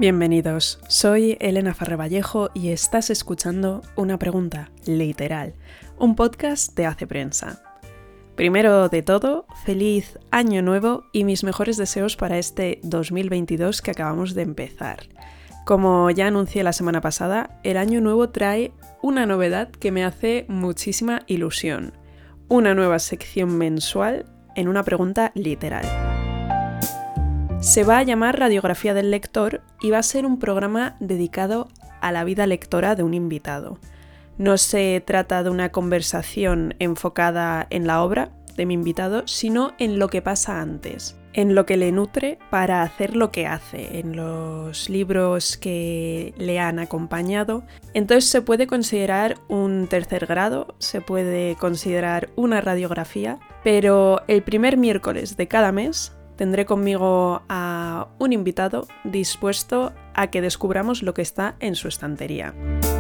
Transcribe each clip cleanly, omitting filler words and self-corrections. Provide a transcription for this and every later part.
Bienvenidos, soy Elena Farre-Vallejo y estás escuchando Una Pregunta, literal, un podcast de Hace Prensa. Primero de todo, feliz año nuevo y mis mejores deseos para este 2022 que acabamos de empezar. Como ya anuncié la semana pasada, el año nuevo trae una novedad que me hace muchísima ilusión. Una nueva sección mensual en Una Pregunta literal. Se va a llamar Radiografía del Lector y va a ser un programa dedicado a la vida lectora de un invitado. No se trata de una conversación enfocada en la obra de mi invitado, sino en lo que pasa antes, en lo que le nutre para hacer lo que hace, en los libros que le han acompañado. Entonces se puede considerar un tercer grado, se puede considerar una radiografía, pero el primer miércoles de cada mes tendré conmigo a un invitado dispuesto a que descubramos lo que está en su estantería.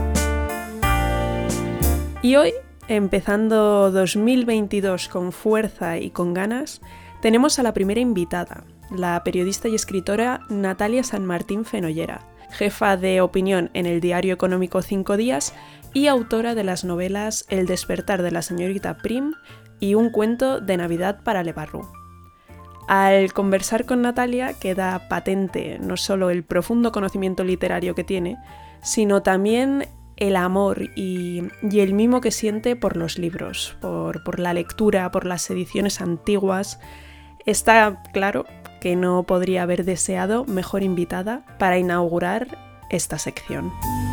Y hoy, empezando 2022 con fuerza y con ganas, tenemos a la primera invitada, la periodista y escritora Natalia San Martín Fenollera, jefa de opinión en el diario económico 5 Días y autora de las novelas El despertar de la señorita Prim y Un cuento de Navidad para Le Barru. Al conversar con Natalia queda patente no solo el profundo conocimiento literario que tiene, sino también el amor y el mimo que siente por los libros, por la lectura, por las ediciones antiguas. Está claro que no podría haber deseado mejor invitada para inaugurar esta sección.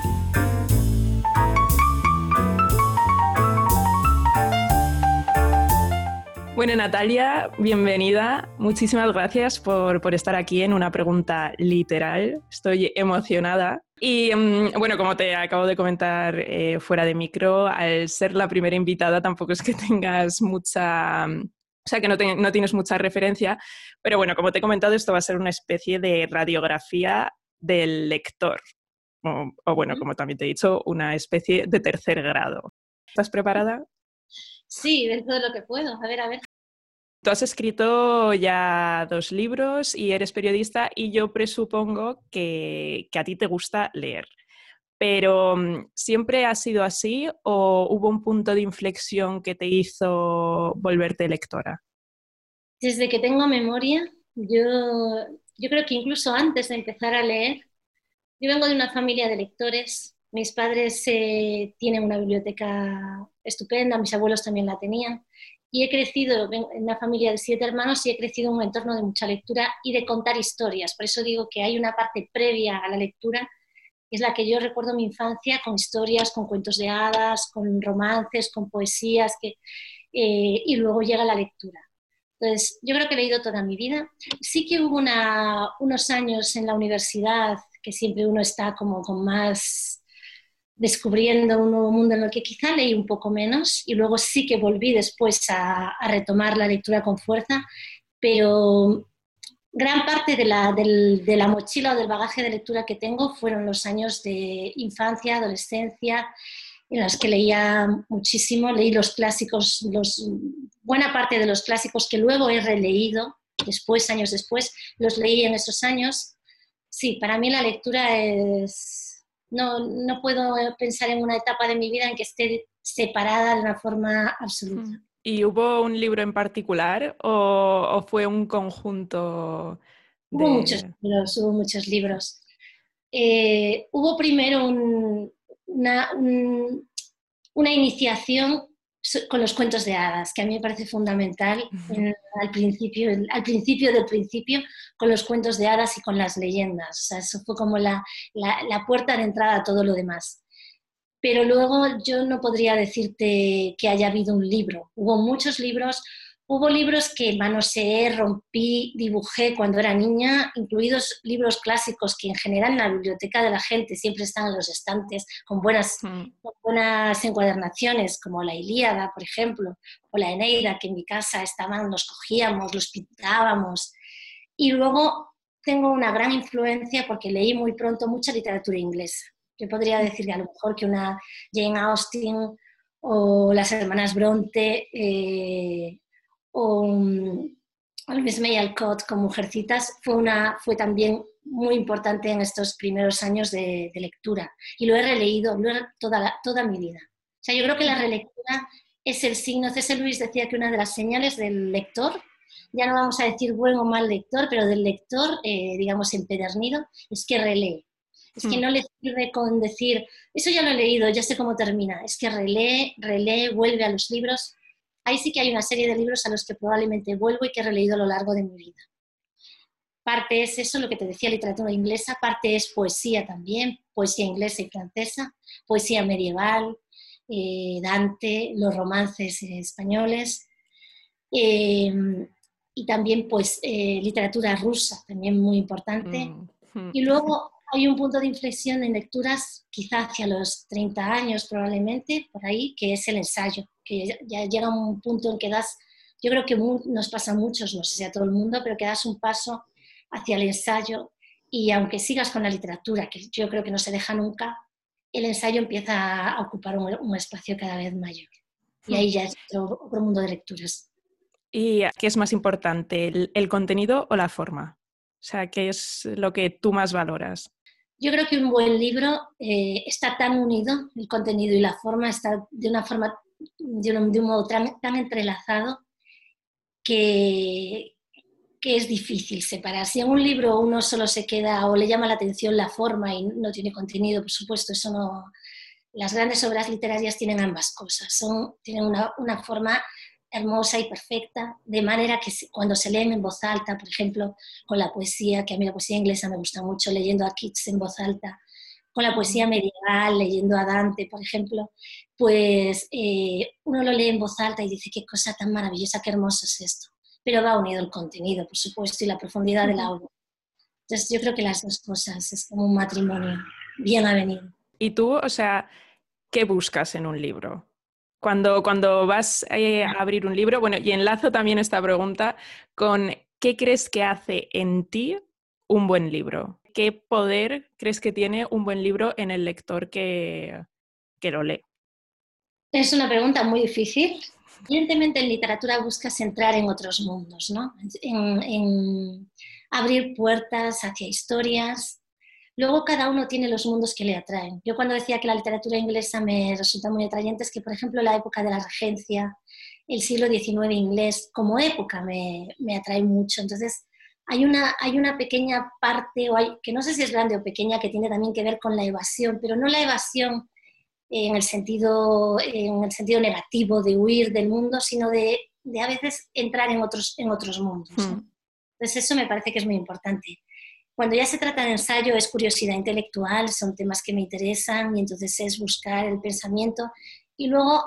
Bueno, Natalia, bienvenida. Muchísimas gracias por estar aquí en Una Pregunta literal. Estoy emocionada. Y bueno, como te acabo de comentar fuera de micro, al ser la primera invitada tampoco es que tengas mucha... O sea, que no tienes mucha referencia. Pero bueno, como te he comentado, esto va a ser una especie de radiografía del lector. O bueno, como también te he dicho, una especie de tercer grado. ¿Estás preparada? Sí, dentro de lo que puedo. A ver. Tú has escrito ya 2 libros y eres periodista y yo presupongo que a ti te gusta leer. Pero ¿siempre ha sido así o hubo un punto de inflexión que te hizo volverte lectora? Desde que tengo memoria, yo creo que incluso antes de empezar a leer, yo vengo de una familia de lectores. Mis padres tienen una biblioteca estupenda, mis abuelos también la tenían. Y he crecido en una familia de 7 hermanos y he crecido en un entorno de mucha lectura y de contar historias. Por eso digo que hay una parte previa a la lectura, que es la que yo recuerdo mi infancia, con historias, con cuentos de hadas, con romances, con poesías, y luego llega la lectura. Entonces, yo creo que he leído toda mi vida. Sí que hubo unos años en la universidad que siempre uno está como con más descubriendo un nuevo mundo en el que quizá leí un poco menos y luego sí que volví después a retomar la lectura con fuerza, pero gran parte de la mochila o del bagaje de lectura que tengo fueron los años de infancia, adolescencia, en los que leía muchísimo, leí los clásicos, buena parte de los clásicos que luego he releído después, años después, los leí en esos años. Sí, para mí la lectura es... No puedo pensar en una etapa de mi vida en que esté separada de una forma absoluta. ¿Y hubo un libro en particular o fue un conjunto de...? Hubo muchos libros. Hubo primero una iniciación con los cuentos de hadas, que a mí me parece fundamental al principio del principio, con los cuentos de hadas y con las leyendas. O sea, eso fue como la puerta de entrada a todo lo demás. Pero luego yo no podría decirte que haya habido un libro. Hubo muchos libros. Hubo libros que manoseé, rompí, dibujé cuando era niña, incluidos libros clásicos que en general en la biblioteca de la gente siempre están en los estantes con buenas encuadernaciones, como la Ilíada, por ejemplo, o la Eneida, que en mi casa estaban, los cogíamos, los pintábamos. Y luego tengo una gran influencia porque leí muy pronto mucha literatura inglesa. Yo podría decir a lo mejor que una Jane Austen o las hermanas Bronte, o Miss May Alcott con Mujercitas fue también muy importante en estos primeros años de lectura. Y lo he releído toda mi vida. O sea, yo creo que la relectura es el signo. C.S. Lewis decía que una de las señales del lector, ya no vamos a decir buen o mal lector, pero del lector, digamos, empedernido, es que relee. Es que no le sirve con decir, eso ya lo he leído, ya sé cómo termina. Es que relee, vuelve a los libros. Ahí sí que hay una serie de libros a los que probablemente vuelvo y que he releído a lo largo de mi vida. Parte es eso, lo que te decía, literatura inglesa, parte es poesía también, poesía inglesa y francesa, poesía medieval, Dante, los romances españoles, y también pues literatura rusa, también muy importante. Y luego hay un punto de inflexión en lecturas, quizá hacia los 30 años probablemente, por ahí, que es el ensayo, que ya llega un punto en que yo creo que nos pasa a muchos, no sé si a todo el mundo, pero que das un paso hacia el ensayo y aunque sigas con la literatura, que yo creo que no se deja nunca, el ensayo empieza a ocupar un espacio cada vez mayor. Y ahí ya es otro mundo de lecturas. ¿Y qué es más importante, el contenido o la forma? O sea, ¿qué es lo que tú más valoras? Yo creo que un buen libro está tan unido, el contenido y la forma, está de un modo tan entrelazado que es difícil separar. Si en un libro uno solo se queda o le llama la atención la forma y no tiene contenido, por supuesto, eso no. Las grandes obras literarias tienen ambas cosas, tienen una forma hermosa y perfecta, de manera que cuando se leen en voz alta, por ejemplo, con la poesía, que a mí la poesía inglesa me gusta mucho, leyendo a Keats en voz alta, con la poesía medieval, leyendo a Dante, por ejemplo, pues uno lo lee en voz alta y dice qué cosa tan maravillosa, qué hermoso es esto. Pero va unido el contenido, por supuesto, y la profundidad de la obra. Entonces yo creo que las dos cosas, es como un matrimonio bien avenido. ¿Y tú, o sea, qué buscas en un libro? Cuando vas a abrir un libro, bueno, y enlazo también esta pregunta con ¿qué crees que hace en ti un buen libro? ¿Qué poder crees que tiene un buen libro en el lector que lo lee? Es una pregunta muy difícil. Evidentemente en literatura buscas entrar en otros mundos, ¿no? En abrir puertas hacia historias. Luego cada uno tiene los mundos que le atraen. Yo cuando decía que la literatura inglesa me resulta muy atrayente es que, por ejemplo, la época de la regencia, el siglo XIX inglés, como época me atrae mucho. Entonces hay una pequeña parte, que no sé si es grande o pequeña, que tiene también que ver con la evasión, pero no la evasión en el sentido negativo de huir del mundo, sino de a veces entrar en otros mundos, ¿no? Entonces eso me parece que es muy importante. Cuando ya se trata de ensayo es curiosidad intelectual, son temas que me interesan y entonces es buscar el pensamiento y luego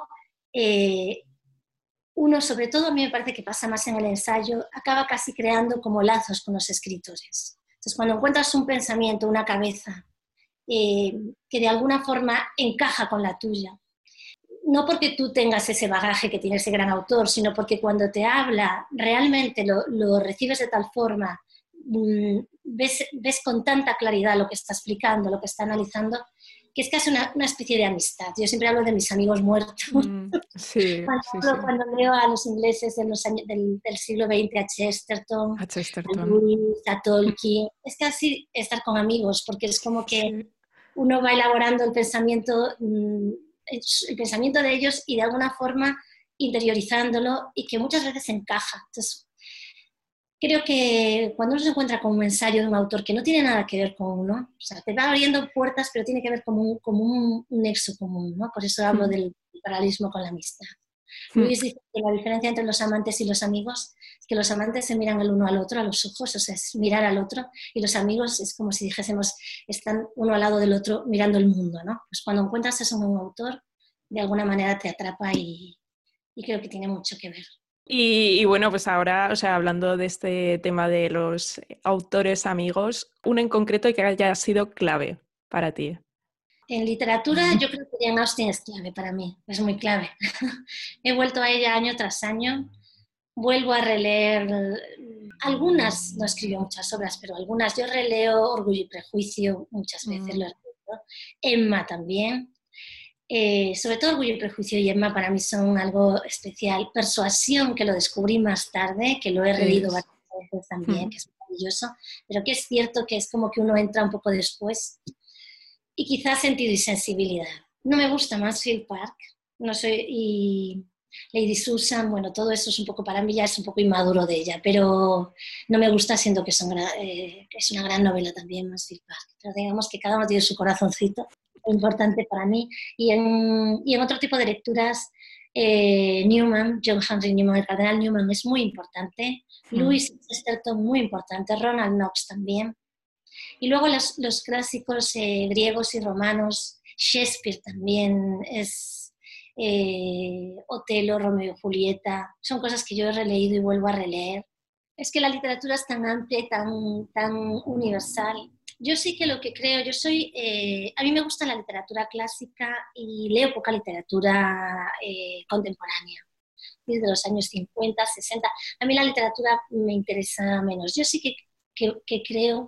uno, sobre todo a mí me parece que pasa más en el ensayo, acaba casi creando como lazos con los escritores. Entonces cuando encuentras un pensamiento, una cabeza, que de alguna forma encaja con la tuya. No porque tú tengas ese bagaje que tiene ese gran autor, sino porque cuando te habla realmente lo recibes de tal forma, ves con tanta claridad lo que está explicando, lo que está analizando, que es casi una especie de amistad. Yo siempre hablo de mis amigos muertos. Sí, cuando leo a los ingleses del siglo XX, a Chesterton, a Lewis, a Tolkien, es casi estar con amigos, porque es como que uno va elaborando el pensamiento de ellos y de alguna forma interiorizándolo y que muchas veces encaja. Entonces, creo que cuando uno se encuentra con un ensayo de un autor que no tiene nada que ver con uno, o sea, te va abriendo puertas, pero tiene que ver como un nexo común, ¿no? Por eso hablo del paralelismo con la amistad. Luis dice que la diferencia entre los amantes y los amigos es que los amantes se miran el uno al otro a los ojos, o sea, es mirar al otro, y los amigos es como si dijésemos, están uno al lado del otro mirando el mundo, ¿no? Pues cuando encuentras eso en un autor, de alguna manera te atrapa y creo que tiene mucho que ver. Y bueno, pues ahora, o sea, hablando de este tema de los autores amigos, uno en concreto que haya sido clave para ti. En literatura yo creo que Jane Austen es clave para mí, es muy clave. He vuelto a ella año tras año, vuelvo a releer algunas, no escribió muchas obras, pero algunas. Yo releo Orgullo y Prejuicio muchas veces, lo he leído. Emma también. Sobre todo Orgullo y Prejuicio y Emma para mí son algo especial. Persuasión, que lo descubrí más tarde, que lo he leído varias veces también, que es maravilloso, pero que es cierto que es como que uno entra un poco después. Y quizás sentido y sensibilidad. No me gusta Mansfield Park, no soy, y Lady Susan, bueno, todo eso es un poco, para mí ya es un poco inmaduro de ella, pero no me gusta, siendo que es una gran novela también, Mansfield Park. Pero digamos que cada uno tiene su corazoncito, importante para mí. Y en otro tipo de lecturas, Newman, John Henry Newman, el cardenal Newman es muy importante, Louis Chesterton muy importante, Ronald Knox también. Y luego los clásicos griegos y romanos, Shakespeare también es Otelo, Romeo y Julieta, son cosas que yo he releído y vuelvo a releer. Es que la literatura es tan amplia y tan universal. Yo sí que lo que creo, a mí me gusta la literatura clásica y leo poca literatura contemporánea, desde los años 50, 60. A mí la literatura me interesa menos. Yo sí que creo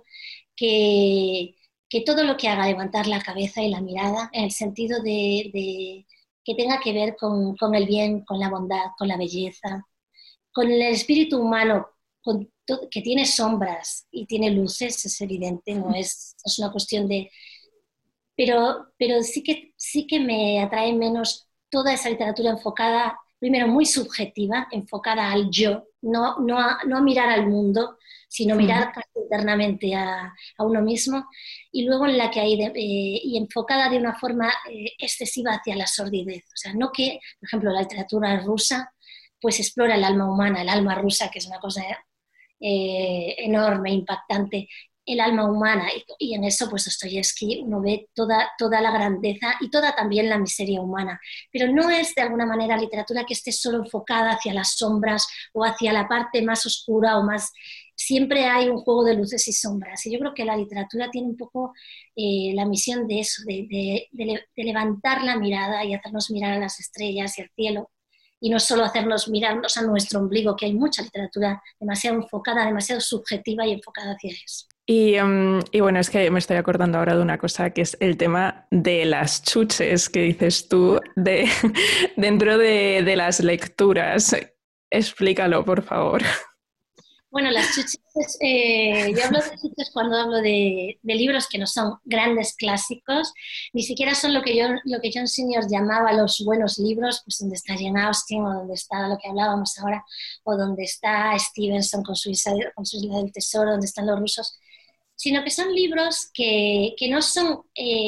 que todo lo que haga levantar la cabeza y la mirada, en el sentido de que tenga que ver con el bien, con la bondad, con la belleza, con el espíritu humano, que tiene sombras y tiene luces, es evidente, no es una cuestión de... Pero sí que me atrae menos toda esa literatura enfocada, primero muy subjetiva, enfocada al yo, no a mirar al mundo, sino mirar casi internamente a uno mismo, y luego en la que hay y enfocada de una forma excesiva hacia la sordidez. O sea, no que, por ejemplo, la literatura rusa pues explora el alma humana, el alma rusa, que es una cosa enorme, impactante, el alma humana, y en eso pues Dostoyevsky uno ve toda la grandeza y toda también la miseria humana, pero no es de alguna manera literatura que esté solo enfocada hacia las sombras o hacia la parte más oscura o más... Siempre hay un juego de luces y sombras, y yo creo que la literatura tiene un poco la misión de eso, de levantar la mirada y hacernos mirar a las estrellas y al cielo, y no solo hacernos mirarnos a nuestro ombligo, que hay mucha literatura demasiado enfocada, demasiado subjetiva y enfocada hacia eso. Y bueno, es que me estoy acordando ahora de una cosa, que es el tema de las chuches que dices tú dentro de las lecturas. Explícalo, por favor. Bueno, las chuches, yo hablo de chuches cuando hablo de libros que no son grandes clásicos, ni siquiera son lo que John Senior llamaba los buenos libros, pues donde está Jane Austen o donde está lo que hablábamos ahora, o donde está Stevenson con su Isla del Tesoro, donde están los rusos, sino que son libros que no son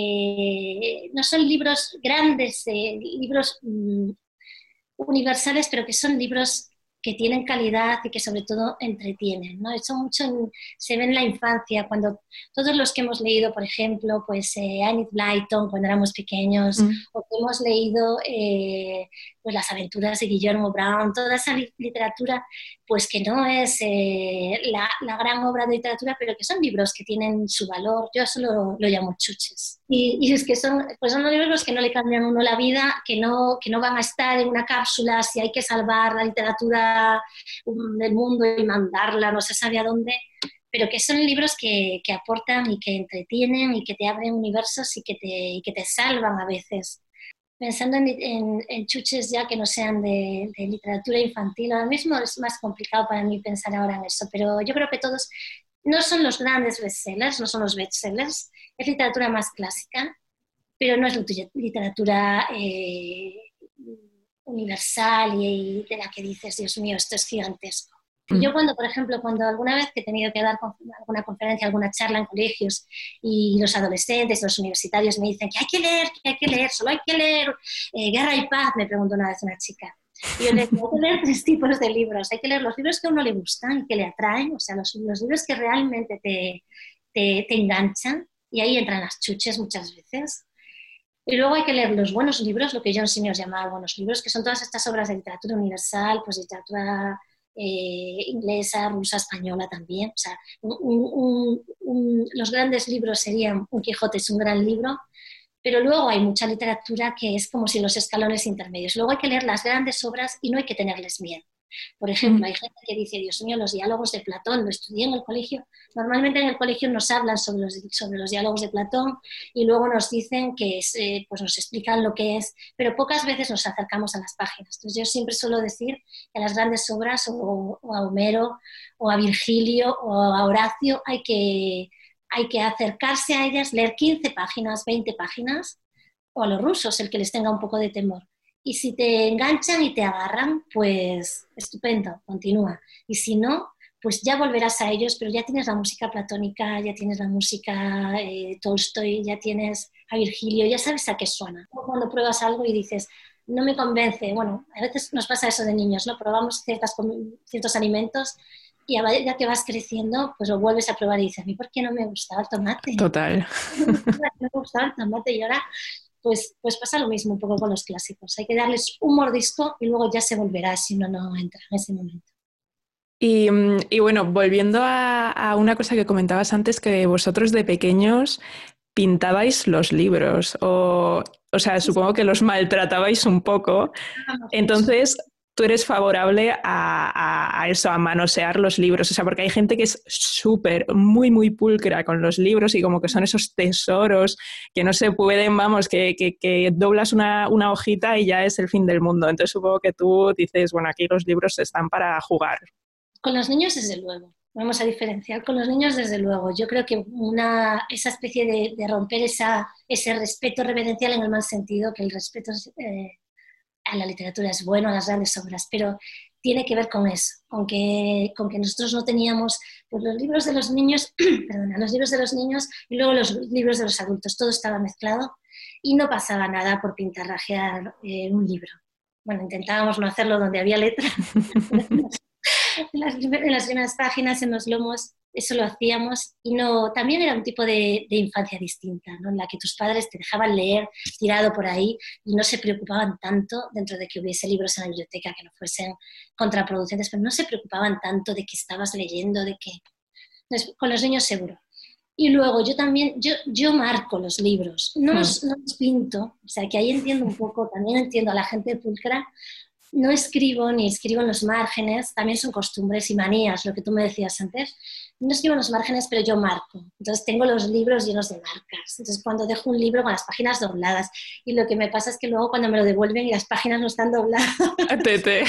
libros grandes, libros universales, pero que son libros que tienen calidad y que sobre todo entretienen, ¿no? Eso mucho se ve en la infancia, cuando todos los que hemos leído, por ejemplo, pues Enid Blyton cuando éramos pequeños, o que hemos leído pues las aventuras de Guillermo Brown, toda esa literatura, pues que no es la gran obra de literatura, pero que son libros que tienen su valor. Yo eso lo llamo chuches. Y es que son los libros que no le cambian a uno la vida, que no van a estar en una cápsula si hay que salvar la literatura del mundo y mandarla no se sabe a dónde, pero que son libros que aportan y que entretienen y que te abren universos y que te salvan a veces. Pensando en chuches ya que no sean de literatura infantil, ahora mismo es más complicado para mí pensar ahora en eso, pero yo creo que todos no son los grandes bestsellers, no son los bestsellers, es literatura más clásica, pero no es literatura universal y de la que dices, Dios mío, esto es gigantesco. Y yo por ejemplo, cuando alguna vez que he tenido que dar alguna conferencia, alguna charla en colegios y los adolescentes, los universitarios me dicen que hay que leer, solo hay que leer Guerra y Paz, me preguntó una vez una chica. Y yo les digo, hay que leer 3 tipos de libros. Hay que leer los libros que a uno le gustan y que le atraen, o sea, los libros que realmente te enganchan, y ahí entran las chuches muchas veces. Y luego hay que leer los buenos libros, lo que John Senior llamaba buenos libros, que son todas estas obras de literatura universal, pues literatura inglesa, rusa, española también. O sea, los grandes libros serían Un Quijote es un gran libro, pero luego hay mucha literatura que es como si los escalones intermedios. Luego hay que leer las grandes obras y no hay que tenerles miedo. Por ejemplo, hay gente que dice, Dios mío, los diálogos de Platón, lo estudié en el colegio. Normalmente en el colegio nos hablan sobre los diálogos de Platón y luego nos dicen que pues nos explican lo que es, pero pocas veces nos acercamos a las páginas. Entonces yo siempre suelo decir que a las grandes obras, o a Homero, o a Virgilio, o a Horacio, hay que acercarse a ellas, leer 15 páginas, 20 páginas, o a los rusos, el que les tenga un poco de temor. Y si te enganchan y te agarran, pues estupendo, continúa. Y si no, pues ya volverás a ellos, pero ya tienes la música platónica, ya tienes la música Tolstoy, ya tienes a Virgilio, ya sabes a qué suena. Cuando pruebas algo y dices, no me convence, bueno, a veces nos pasa eso de niños, ¿no? Probamos ciertos alimentos y a medida que vas creciendo, pues lo vuelves a probar y dices, a mí, ¿por qué no me gustaba el tomate? Total. No me gustaba el tomate y ahora pues pasa lo mismo un poco con los clásicos. Hay que darles un mordisco y luego ya se volverá si uno no entra en ese momento. Y bueno, volviendo a una cosa que comentabas antes, que vosotros de pequeños pintabais los libros, o sea, Sí, supongo que los maltratabais un poco. vamos mucho. Entonces, tú eres favorable a eso, a manosear los libros, o sea, porque hay gente que es súper, muy, muy pulcra con los libros y como que son esos tesoros que no se pueden, vamos, que doblas una hojita y ya es el fin del mundo. Entonces, supongo que tú dices, bueno, aquí los libros están para jugar. Con los niños, desde luego. Vamos a diferenciar con los niños, desde luego. Yo creo que esa especie de romper ese respeto reverencial en el mal sentido, que el respeto a la literatura es bueno, a las grandes obras, pero tiene que ver con eso, con que nosotros no teníamos pues, los libros de los niños, perdona, los libros de los niños y luego los libros de los adultos, todo estaba mezclado y no pasaba nada por pintarrajear un libro. Bueno, intentábamos no hacerlo donde había letra. En las primeras páginas, en los lomos, eso lo hacíamos y no, también era un tipo de infancia distinta, ¿no? En la que tus padres te dejaban leer tirado por ahí y no se preocupaban tanto, dentro de que hubiese libros en la biblioteca que no fuesen contraproducentes, pero no se preocupaban tanto de que estabas leyendo, de que... Entonces, con los niños seguro. Y luego yo también, yo marco los libros, no los pinto, o sea que ahí entiendo un poco, también entiendo a la gente de pulcra. No escribo ni escribo en los márgenes, también son costumbres y manías, lo que tú me decías antes. No escribo en los márgenes, pero yo marco. Entonces tengo los libros llenos de marcas. Entonces cuando dejo un libro con las páginas dobladas, y lo que me pasa es que luego cuando me lo devuelven y las páginas no están dobladas, Tete.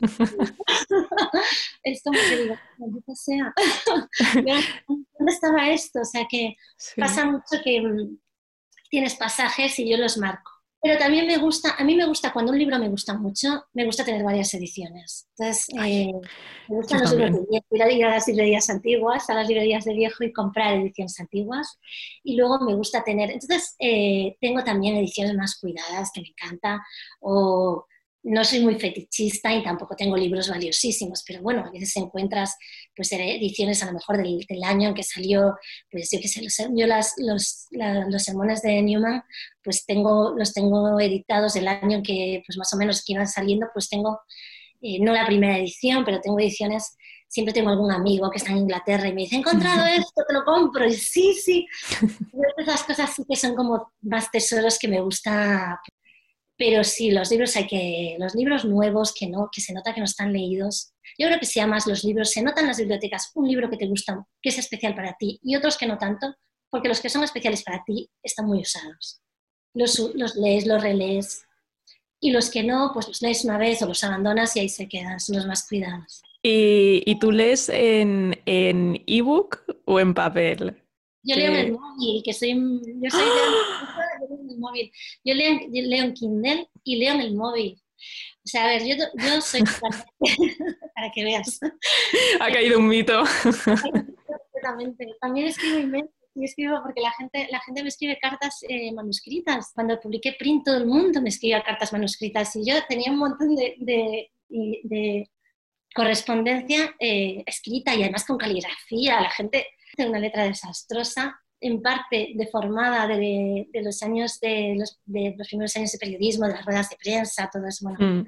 es como que digo, maldita sea, ¿dónde estaba esto? O sea que Sí. pasa mucho que tienes pasajes y yo los marco. Pero también a mí me gusta, cuando un libro me gusta mucho, me gusta tener varias ediciones. Entonces, me Yo gustan los libros de también. viejo, ir a las librerías antiguas, a las librerías de viejo y comprar ediciones antiguas. Y luego me gusta tener, entonces tengo también ediciones más cuidadas que me encanta, o no soy muy fetichista y tampoco tengo libros valiosísimos, pero bueno, a veces encuentras pues ediciones a lo mejor del año en que salió, pues yo qué sé, los sermones de Newman, pues los tengo editados del año en que pues más o menos que iban saliendo, pues tengo, no la primera edición, pero tengo ediciones, siempre tengo algún amigo que está en Inglaterra y me dice, he encontrado esto, te lo compro, y sí, sí, esas cosas sí que son como más tesoros que me gusta. Pero sí, los libros nuevos que se nota que no están leídos, yo creo que si amas los libros, se nota en las bibliotecas un libro que te gusta, que es especial para ti, y otros que no tanto, porque los que son especiales para ti están muy usados. Los lees, los relees, y los que no, pues los lees una vez o los abandonas y ahí se quedan, son los más cuidados. ¿Y tú lees en ebook o en papel? Yo leo en el Que... móvil, yo soy de ¡Ah! yo leo en el móvil. Yo leo en Kindle y leo en el móvil. O sea, a ver, yo soy totalmente, para que veas. Ha caído un mito. Completamente. También escribo email y escribo porque la gente me escribe cartas manuscritas. Cuando publiqué Print, todo el mundo me escribía cartas manuscritas y yo tenía un montón de correspondencia escrita y además con caligrafía. La gente hace una letra desastrosa, en parte deformada de los años de los primeros años de periodismo, de las ruedas de prensa, todo eso. Bueno,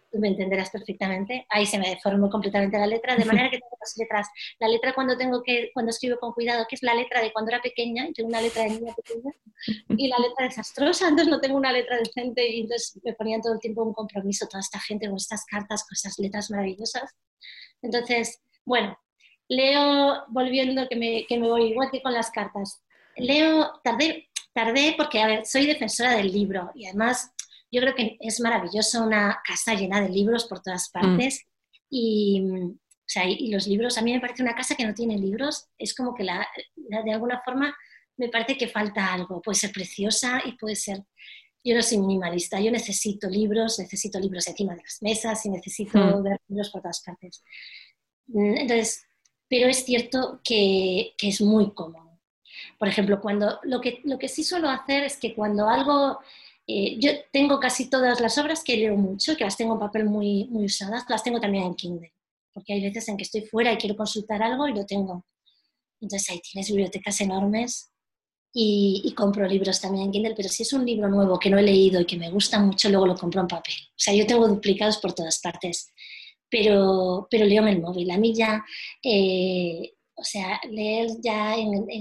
tú me entenderás perfectamente, ahí se me deformó completamente la letra, de manera que tengo dos letras. La letra cuando escribo con cuidado, que es la letra de cuando era pequeña, y tengo una letra de niña pequeña, y la letra desastrosa, entonces no tengo una letra decente, y entonces me ponían todo el tiempo un compromiso toda esta gente con estas cartas, con esas letras maravillosas. Entonces, bueno, leo, volviendo que me voy igual que con las cartas, leo, tardé porque, a ver, soy defensora del libro, y además yo creo que es maravilloso una casa llena de libros por todas partes, y, o sea, y los libros, a mí me parece una casa que no tiene libros, es como que de alguna forma me parece que falta algo, puede ser preciosa y puede ser... Yo no soy minimalista, yo necesito libros encima de las mesas y necesito ver libros por todas partes. Entonces, pero es cierto que es muy cómodo. Por ejemplo, lo que sí suelo hacer es que cuando algo... yo tengo casi todas las obras que leo mucho, que las tengo en papel muy, muy usadas, las tengo también en Kindle, porque hay veces en que estoy fuera y quiero consultar algo y lo tengo. Entonces ahí tienes bibliotecas enormes y compro libros también en Kindle, pero si es un libro nuevo que no he leído y que me gusta mucho, luego lo compro en papel. O sea, yo tengo duplicados por todas partes, pero leo en el móvil. A mí ya, o sea, leer ya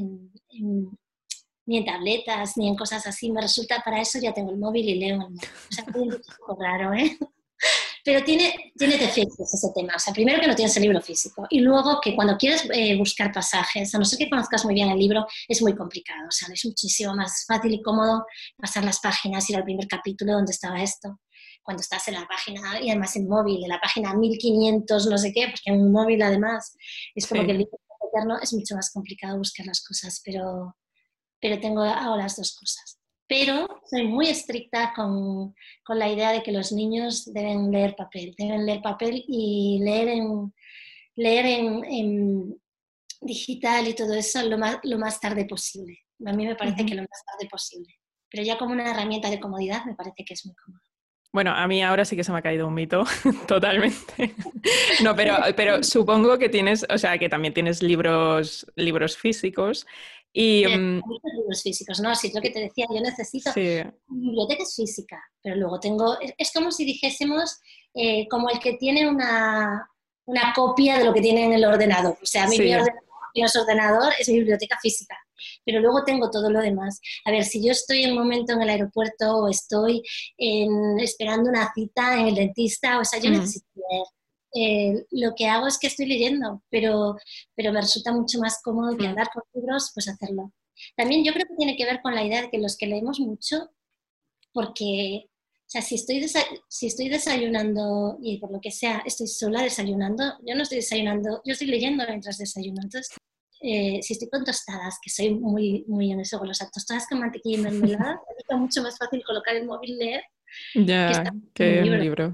ni en tabletas, ni en cosas así, me resulta, para eso ya tengo el móvil y leo en el móvil. O sea, es un poco raro, ¿eh? Pero tiene defectos ese tema. O sea, primero que no tienes el libro físico y luego que cuando quieres buscar pasajes, a no ser que conozcas muy bien el libro, es muy complicado. O sea, es muchísimo más fácil y cómodo pasar las páginas, ir al primer capítulo donde estaba esto. Cuando estás en la página, y además en móvil, en la página 1500, no sé qué, porque en un móvil además es como que el libro eterno es mucho más complicado buscar las cosas, pero tengo ahora las dos cosas. Pero soy muy estricta con la idea de que los niños deben leer papel y leer en digital y todo eso lo más tarde posible. A mí me parece que lo más tarde posible. Pero ya como una herramienta de comodidad me parece que es muy cómodo. Bueno, a mí ahora sí que se me ha caído un mito, totalmente. No, pero supongo que tienes, o sea, que también tienes libros físicos y... Muchos libros físicos, ¿no? Si es lo que te decía, yo necesito... sí. Mi biblioteca es física, pero luego tengo... Es como si dijésemos, como el que tiene una copia de lo que tiene en el ordenador. O sea, mi ordenador es mi biblioteca física, pero luego tengo todo lo demás. A ver, si yo estoy en un momento en el aeropuerto o estoy esperando una cita en el dentista, o sea, yo necesito leer. Lo que hago es que estoy leyendo, pero me resulta mucho más cómodo que andar con libros, pues hacerlo. También yo creo que tiene que ver con la idea de que los que leemos mucho, porque, o sea, si estoy desayunando y por lo que sea, estoy sola desayunando, yo no estoy desayunando, yo estoy leyendo mientras desayuno. Entonces, si estoy con tostadas, que soy muy, muy en eso con las tostadas con mantequilla y mermelada, es mucho más fácil colocar el móvil y leer que estar que en un un libro.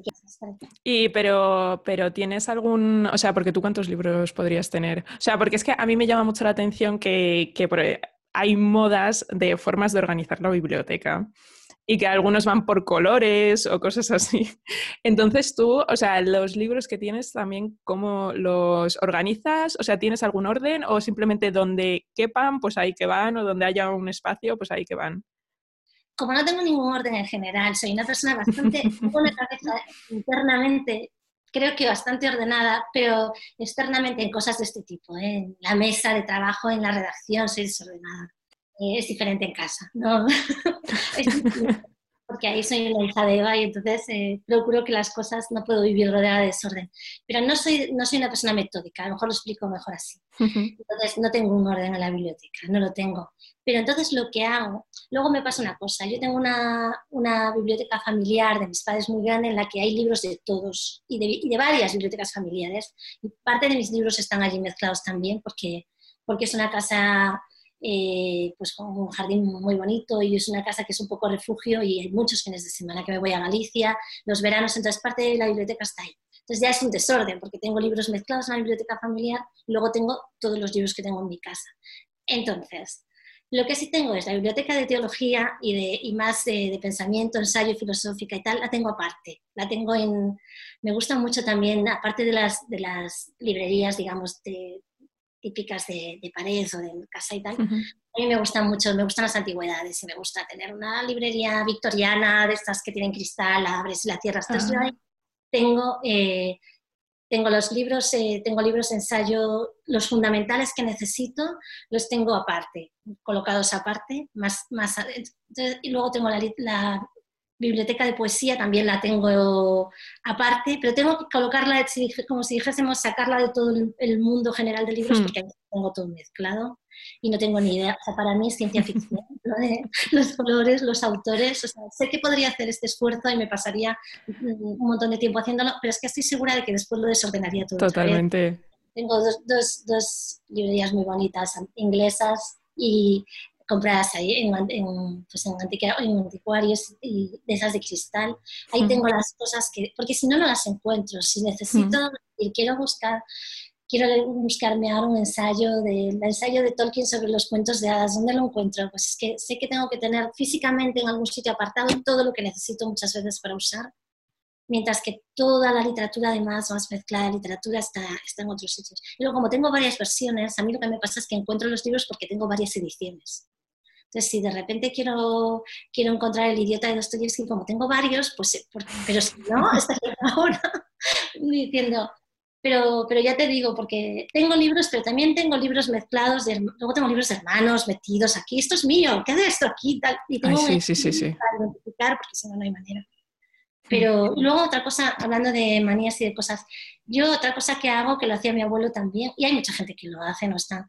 Y pero tienes algún, o sea, porque tú cuántos libros podrías tener. O sea, porque es que a mí me llama mucho la atención que hay modas de formas de organizar la biblioteca y que algunos van por colores o cosas así. Entonces tú, o sea, los libros que tienes también, ¿cómo los organizas? O sea, ¿tienes algún orden o simplemente donde quepan, pues ahí que van, o donde haya un espacio, pues ahí que van? Como no tengo ningún orden en general, soy una persona tengo una cabeza internamente, creo que bastante ordenada, pero externamente en cosas de este tipo, ¿eh? En la mesa de trabajo, en la redacción, soy desordenada. Es diferente en casa, ¿no? Es diferente, porque ahí soy una hija de Eva y entonces procuro que las cosas, no puedo vivir rodeada de desorden. Pero no soy una persona metódica, a lo mejor lo explico mejor así. Entonces no tengo un orden en la biblioteca, no lo tengo. Pero entonces lo que hago, luego me pasa una cosa, yo tengo una biblioteca familiar de mis padres muy grande en la que hay libros de todos y de varias bibliotecas familiares. Y parte de mis libros están allí mezclados también porque es una casa pues con un jardín muy bonito y es una casa que es un poco refugio y hay muchos fines de semana que me voy a Galicia, los veranos, entonces parte de la biblioteca está ahí. Entonces ya es un desorden porque tengo libros mezclados en la biblioteca familiar y luego tengo todos los libros que tengo en mi casa. Entonces, lo que sí tengo es la biblioteca de teología y más de pensamiento, ensayo, filosófica y tal, la tengo aparte. Me gusta mucho también, aparte de las librerías, digamos, típicas de pared o de casa y tal, a mí me gustan las antigüedades y me gusta tener una librería victoriana de estas que tienen cristal, abres y la cierras. Entonces yo ahí tengo, tengo libros de ensayo, los fundamentales que necesito, los tengo aparte, colocados aparte, entonces, y luego tengo la biblioteca de poesía, también la tengo aparte, pero tengo que colocarla como si dijésemos sacarla de todo el mundo general de libros, porque ahí tengo todo mezclado y no tengo ni idea. O sea, para mí es ciencia ficción, ¿no? Los colores, los autores, o sea, sé que podría hacer este esfuerzo y me pasaría un montón de tiempo haciéndolo, pero es que estoy segura de que después lo desordenaría todo otra vez. Totalmente. Tengo dos librerías muy bonitas, inglesas, y compradas ahí en anticuarios y de esas de cristal. Ahí tengo las cosas porque si no, no las encuentro. Si necesito y quiero buscarme ahora un ensayo, el ensayo de Tolkien sobre los cuentos de hadas. ¿Dónde lo encuentro? Pues es que sé que tengo que tener físicamente en algún sitio apartado todo lo que necesito muchas veces para usar, mientras que toda la literatura, además, más mezclada de literatura, está en otros sitios. Y luego, como tengo varias versiones, a mí lo que me pasa es que encuentro los libros porque tengo varias ediciones. Entonces, si de repente quiero encontrar El idiota de Dostoyevsky, como tengo varios, pero si no, estaría ahora diciendo... Pero ya te digo, porque tengo libros, pero también tengo libros mezclados, luego tengo libros de hermanos metidos aquí, esto es mío, ¿qué hace esto aquí? Tal, y tengo sí. para identificar, porque si no, no hay manera. Pero luego otra cosa, hablando de manías y de cosas, yo otra cosa que hago, que lo hacía mi abuelo también, y hay mucha gente que lo hace, no está,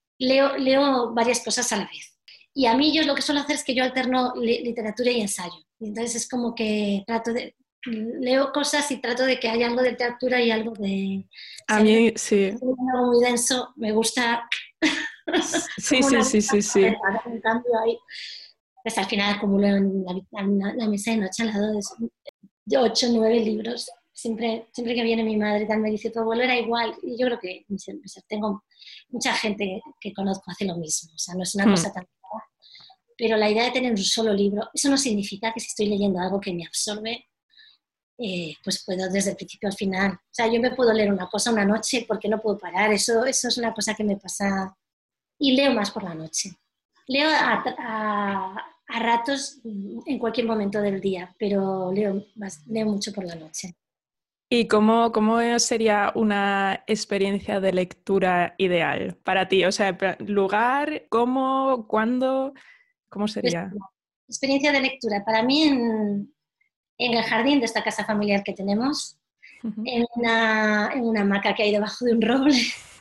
leo varias cosas a la vez. Y a mí yo lo que suelo hacer es que yo alterno literatura y ensayo. Y entonces es como que leo cosas y trato de que haya algo de literatura y algo de... A mí, sí. Algo muy denso, me gusta... Sí. Un cambio ahí. Pues al final acumulo en la mesa de noche al lado de 8 o 9 libros. Siempre que viene mi madre tal me dice, tu abuelo era igual. Y yo creo que tengo mucha gente que conozco hace lo mismo. O sea, no es una cosa tan clara. Pero la idea de tener un solo libro, eso no significa que si estoy leyendo algo que me absorbe, pues puedo desde el principio al final. O sea, yo me puedo leer una cosa una noche porque no puedo parar. Eso es una cosa que me pasa. Y leo más por la noche. Leo a ratos en cualquier momento del día, pero leo mucho por la noche. ¿Y cómo sería una experiencia de lectura ideal para ti? O sea, lugar, cómo, cuándo, ¿cómo sería? Experiencia de lectura. Para mí en el jardín de esta casa familiar que tenemos, en una hamaca que hay debajo de un roble,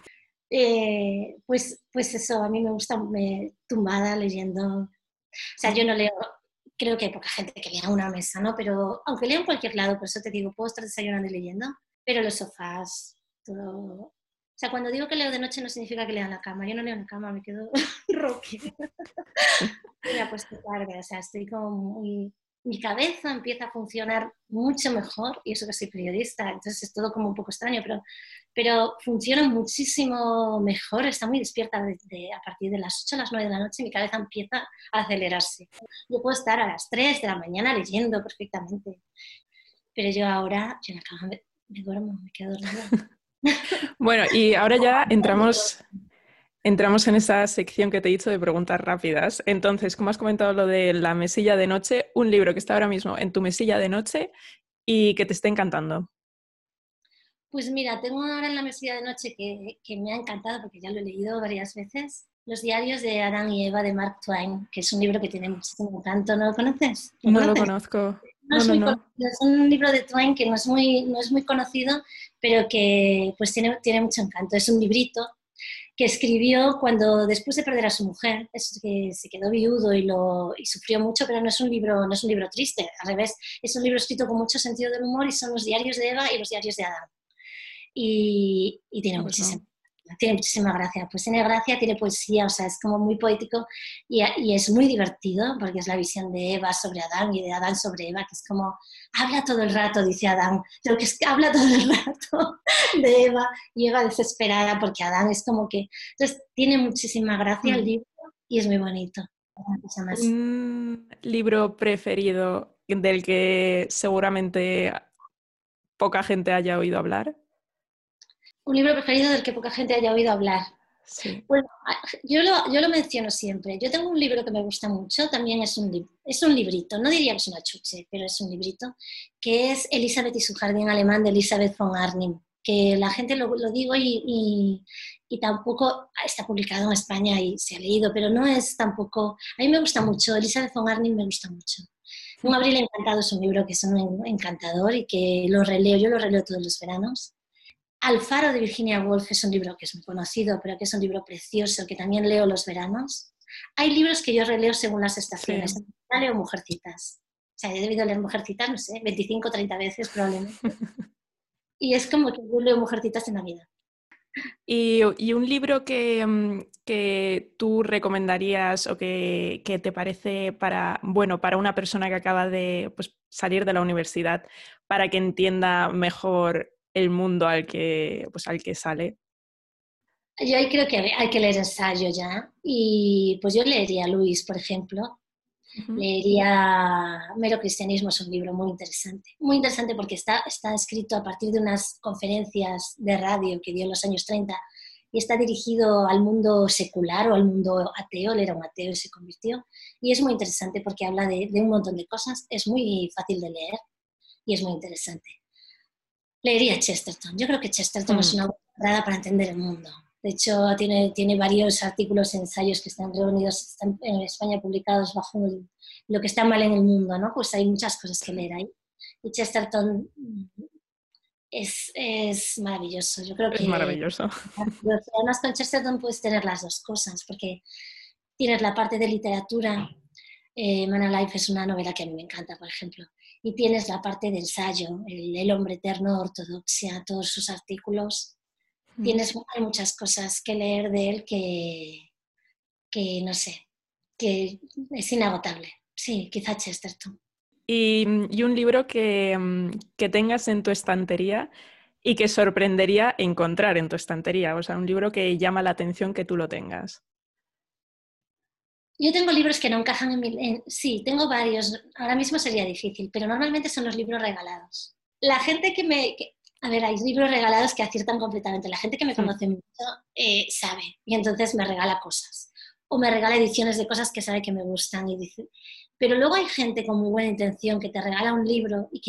pues eso, a mí me gusta tumbada leyendo. O sea, yo no leo, creo que hay poca gente que lea una mesa, ¿no? Pero aunque leo en cualquier lado, por eso te digo, puedo estar desayunando y leyendo, pero los sofás, todo. O sea, cuando digo que leo de noche no significa que lea en la cama. Yo no leo en la cama, me quedo roque. Me ha puesto tarde, o sea, estoy como muy... Mi cabeza empieza a funcionar mucho mejor, y eso que soy periodista, entonces es todo como un poco extraño, pero funciona muchísimo mejor, está muy despierta a partir de las 8 a las 9 de la noche, mi cabeza empieza a acelerarse. Yo puedo estar a las 3 de la mañana leyendo perfectamente, pero yo ahora, yo en la cama me duermo, me quedo dormida. Bueno, y ahora ya entramos en esa sección que te he dicho de preguntas rápidas. Entonces, como has comentado lo de la mesilla de noche, un libro que está ahora mismo en tu mesilla de noche y que te esté encantando. Pues mira, tengo ahora en la mesilla de noche que me ha encantado porque ya lo he leído varias veces, Los diarios de Adán y Eva de Mark Twain, que es un libro que tiene muchísimo encanto. ¿No lo conoces? No lo conozco. No es muy conocido, es un libro de Twain que no es muy conocido, pero que pues tiene mucho encanto. Es un librito que escribió después de perder a su mujer, que se quedó viudo y sufrió mucho, pero no es un libro triste, al revés, es un libro escrito con mucho sentido del humor y son los diarios de Eva y los diarios de Adán. Y tiene muchísima gracia. Pues tiene gracia, tiene poesía, o sea, es como muy poético y es muy divertido porque es la visión de Eva sobre Adán y de Adán sobre Eva, que es como, habla todo el rato, dice Adán, pero que es que habla todo el rato de Eva y Eva desesperada porque Adán es como que... Entonces, tiene muchísima gracia el libro y es muy bonito. ¿Un libro preferido del que seguramente poca gente haya oído hablar? Un libro preferido del que poca gente haya oído hablar. Sí. Bueno, yo lo menciono siempre. Yo tengo un libro que me gusta mucho, también es un librito, no diría que es una chuche, pero es un librito, que es Elizabeth y su jardín alemán de Elisabeth von Arnim, que la gente lo digo y tampoco está publicado en España y se ha leído, pero no es tampoco... A mí me gusta mucho, Elisabeth von Arnim me gusta mucho. Un abril encantado es un libro que es un encantador y que lo releo, yo lo releo todos los veranos. Alfaro de Virginia Woolf es un libro que es muy conocido, pero que es un libro precioso, que también leo los veranos. Hay libros que yo releo según las estaciones. Sí. Yo leo Mujercitas. O sea, he debido leer Mujercitas, no sé, 25 o 30 veces probablemente. Y es como que yo leo Mujercitas en Navidad. Y un libro que tú recomendarías o que te parece para una persona que acaba de pues, salir de la universidad, para que entienda mejor el mundo al que sale. Yo ahí creo que hay que leer ensayo ya. Y pues yo leería Luis, por ejemplo. Ujú. Leería Mero Cristianismo, es un libro muy interesante porque está escrito a partir de unas conferencias de radio que dio en los años 30 y está dirigido al mundo secular o al mundo ateo, él era un ateo y se convirtió, y es muy interesante porque habla de un montón de cosas, es muy fácil de leer y es muy interesante. Leería Chesterton, yo creo que Chesterton es Mm. una buena entrada para entender el mundo. De hecho, tiene varios artículos, ensayos que están reunidos, están en España publicados bajo lo que está mal en el mundo, ¿no? Pues hay muchas cosas que leer ahí. Y Chesterton es maravilloso. Yo creo Es que maravilloso. además con Chesterton puedes tener las dos cosas, porque tienes la parte de literatura. Man Alive es una novela que a mí me encanta, por ejemplo. Y tienes la parte de ensayo, el hombre eterno, ortodoxia, todos sus artículos. Mm. Hay muchas cosas que leer de él que no sé, que es inagotable. Sí, quizá Chesterton. Y un libro que tengas en tu estantería y que sorprendería encontrar en tu estantería. O sea, un libro que llama la atención que tú lo tengas. Yo tengo libros que no encajan sí, tengo varios. Ahora mismo sería difícil, pero normalmente son los libros regalados. La gente a ver, hay libros regalados que aciertan completamente. La gente que me Mm. conoce mucho sabe y entonces me regala cosas. O me regala ediciones de cosas que sabe que me gustan. Pero luego hay gente con muy buena intención que te regala un libro y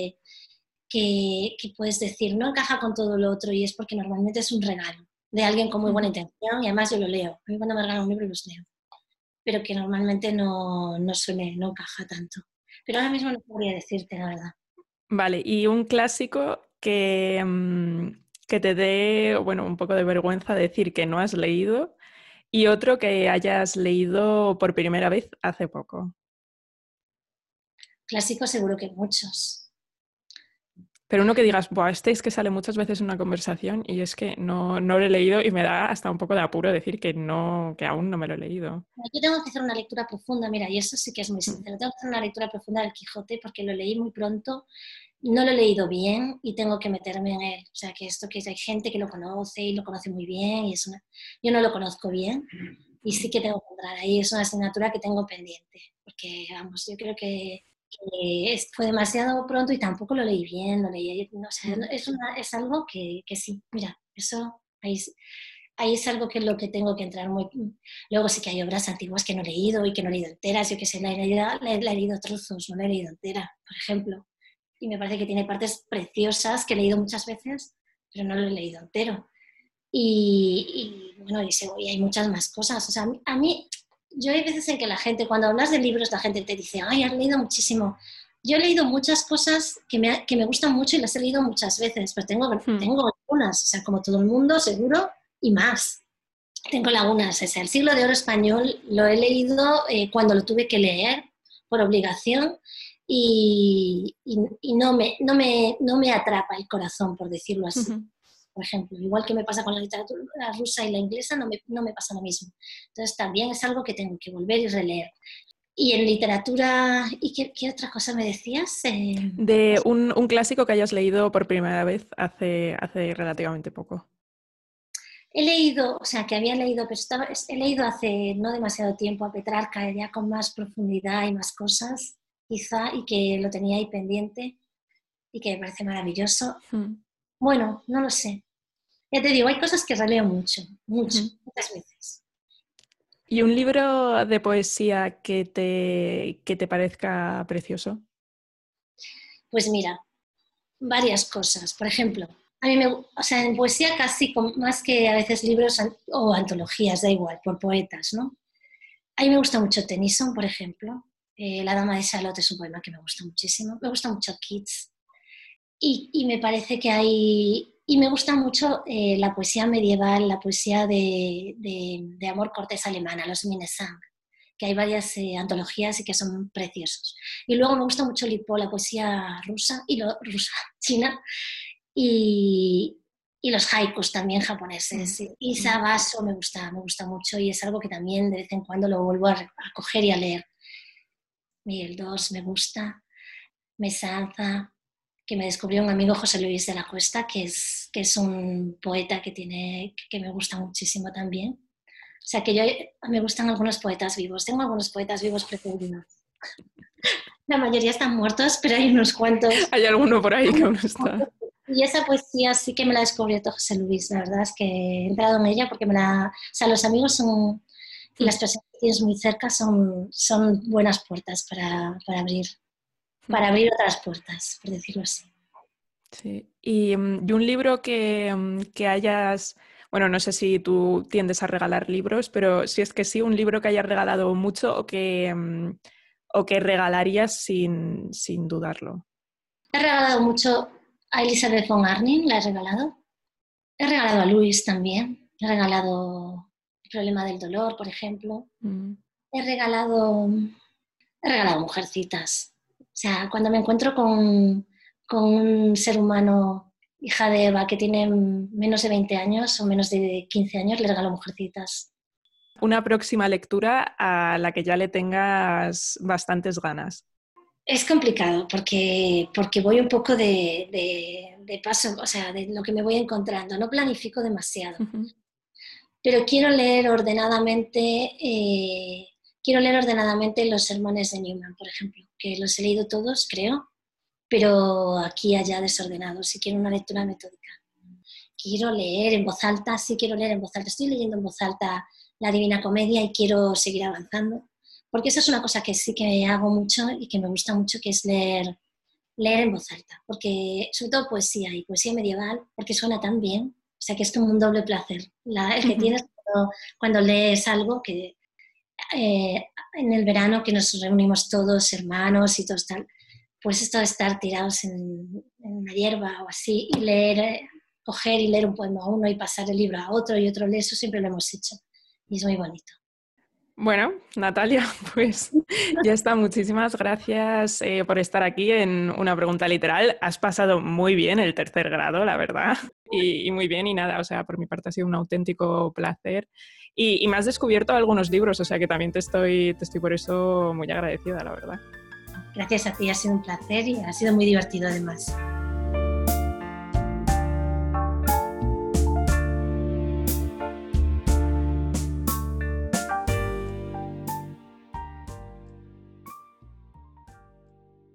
que puedes decir, no encaja con todo lo otro y es porque normalmente es un regalo de alguien con muy buena Ujú. intención y además yo lo leo. A mí cuando me regalan un libro los leo, pero que normalmente no encaja tanto. Pero ahora mismo no podría decirte la verdad. Vale, y un clásico que te dé, bueno, un poco de vergüenza decir que no has leído y otro que hayas leído por primera vez hace poco. Clásicos seguro que muchos. Pero uno que digas, buah, este es que sale muchas veces en una conversación y es que no lo he leído y me da hasta un poco de apuro decir que no, que aún no me lo he leído. Yo tengo que hacer una lectura profunda, mira, y eso sí que es muy Mm. sincero. Tengo que hacer una lectura profunda del Quijote porque lo leí muy pronto, no lo he leído bien y tengo que meterme en él. O sea, que esto que hay gente que lo conoce y lo conoce muy bien y yo no lo conozco bien y sí que tengo que entrar ahí. Es una asignatura que tengo pendiente porque, vamos, yo creo que fue demasiado pronto y tampoco lo leí bien, lo leí, no sé, Mm. es algo que sí, mira, eso ahí es algo que es lo que tengo que entrar muy... Luego sí que hay obras antiguas que no he leído y que no he leído enteras, yo que sé, la he leído trozos, no la he leído entera, por ejemplo. Y me parece que tiene partes preciosas que he leído muchas veces, pero no lo he leído entero. Bueno, y hay muchas más cosas. O sea, yo hay veces en que la gente, cuando hablas de libros, la gente te dice, ay, has leído muchísimo. Yo he leído muchas cosas que me gustan mucho y las he leído muchas veces, pero Mm. tengo algunas, o sea, como todo el mundo, seguro, y más. Tengo lagunas. O sea, el Siglo de Oro español lo he leído cuando lo tuve que leer por obligación y no me atrapa el corazón, por decirlo así. Ujú. Por ejemplo, igual que me pasa con la literatura rusa y la inglesa, no me pasa lo mismo. Entonces también es algo que tengo que volver y releer. Y en literatura, ¿y qué otra cosa me decías? De un clásico que hayas leído por primera vez hace relativamente poco. He leído, o sea, que había leído, pero he leído hace no demasiado tiempo a Petrarca, ya con más profundidad y más cosas, quizá, y que lo tenía ahí pendiente y que me parece maravilloso. Mm. Bueno, no lo sé. Ya te digo, hay cosas que releo mucho, Ujú. muchas veces. ¿Y un libro de poesía que te parezca precioso? Pues mira, varias cosas. Por ejemplo, o sea, en poesía casi más que a veces libros o antologías, da igual, por poetas, ¿no? A mí me gusta mucho Tennyson, por ejemplo. La Dama de Charlotte es un poema que me gusta muchísimo. Me gusta mucho Keats. Y me parece que hay... Y me gusta mucho la poesía medieval, la poesía de amor cortés alemana, los Minnesang, que hay varias antologías y que son preciosos. Y luego me gusta mucho la poesía rusa, china, y, y los haikus también japoneses. Y Sabaso me gusta mucho y es algo que también de vez en cuando lo vuelvo a coger y a leer. Miguel II me gusta, Mesanza, que me descubrió un amigo José Luis de la Cuesta, que es un poeta que me gusta muchísimo también. O sea que me gustan algunos poetas vivos. Tengo algunos poetas vivos preferidos. La mayoría están muertos, pero hay unos cuantos. ¿Hay alguno por ahí que aún está? Y esa poesía sí que me la ha descubierto José Luis. La verdad es que he entrado en ella porque o sea, los amigos son, y las personas que tienes muy cerca son buenas puertas para abrir otras puertas, por decirlo así. Sí. Y un libro que hayas, bueno, no sé si tú tiendes a regalar libros, pero si es que sí, un libro que hayas regalado mucho o que regalarías sin dudarlo. He regalado mucho a Elizabeth von Arnim, la he regalado. He regalado a Luis también. He regalado El problema del dolor, por ejemplo. Mm. He regalado, he regalado Mujercitas. O sea, cuando me encuentro con un ser humano, hija de Eva, que tiene menos de 20 años o menos de 15 años, le regalo Mujercitas. Una próxima lectura a la que ya le tengas bastantes ganas. Es complicado porque voy un poco de paso, o sea, de lo que me voy encontrando. No planifico demasiado, Ujú. pero quiero leer ordenadamente los sermones de Newman, por ejemplo, que los he leído todos, creo, pero aquí y allá desordenados, si quiero una lectura metódica. Quiero leer en voz alta, sí quiero leer en voz alta. Estoy leyendo en voz alta La Divina Comedia y quiero seguir avanzando, porque eso es una cosa que sí que hago mucho y que me gusta mucho, que es leer en voz alta, porque sobre todo poesía y poesía medieval, porque suena tan bien, o sea que es como un doble placer, el que tienes cuando lees algo que en el verano que nos reunimos todos hermanos y todos tal, pues esto de estar tirados en una hierba o así y leer, coger y leer un poema a uno y pasar el libro a otro y otro lee, eso siempre lo hemos hecho y es muy bonito. Bueno, Natalia, pues ya está. Muchísimas gracias por estar aquí en Una Pregunta Literal. Has pasado muy bien el tercer grado, la verdad. Y muy bien, y nada, o sea, por mi parte ha sido un auténtico placer. Y me has descubierto algunos libros, o sea que también te estoy por eso muy agradecida, la verdad. Gracias a ti, ha sido un placer y ha sido muy divertido además.